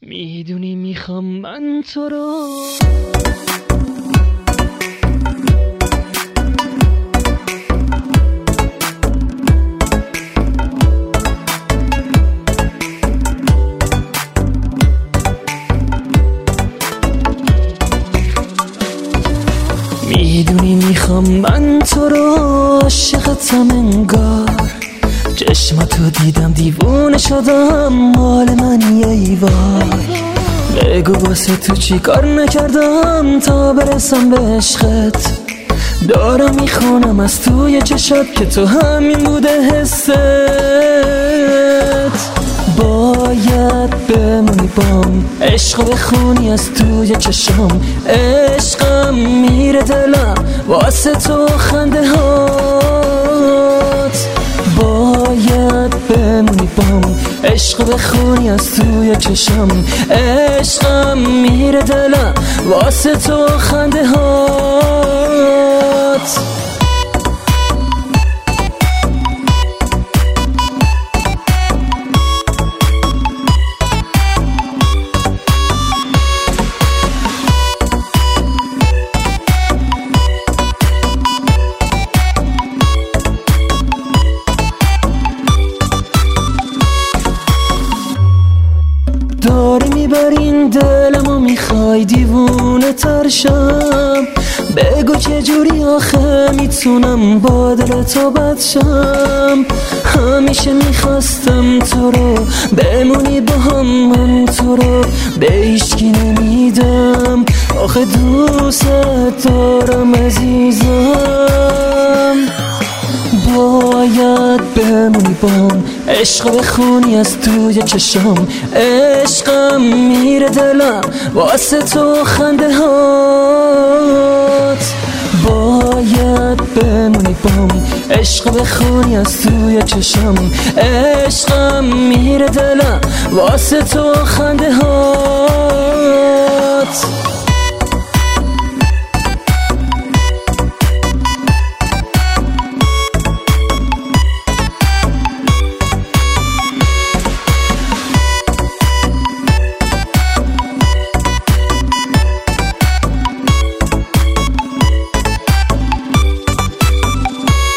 میدونی میخوام من تو رو میدونی میخوام من تو رو عاشقتم انگار چشماتو دیدم دیوونه شدم مال منی ای وای بگو واسه تو چی کار نکردم تا برسم به عشقت دارم میخونم از توی چشات که تو همین بوده حست باید بمونی بام عشق بخونی از توی چشام عشقم میره دلم واسه تو خنده هات باید بمونی بام عشق بخونی از توی چشام عشقم میره دلم واسه تو خنده هات داری میبرین دلمو میخوای دیوونه ترشم بگو چجوری آخه میتونم با دل تو بد شم همیشه میخواستم تو رو بمونی با هم من تو رو به هیچکی نمیدم آخه دوست دارم عزیزم باید بمونی بام عشق بخونی از توی چشام عشقم میره دلم واسه تو خنده هات باید بمونی بام عشق بخونی از توی چشام عشقم میره دلم واسه تو خنده هات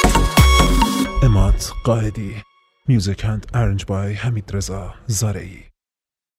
قائدی Music and arranged by Hamid Reza Zarei.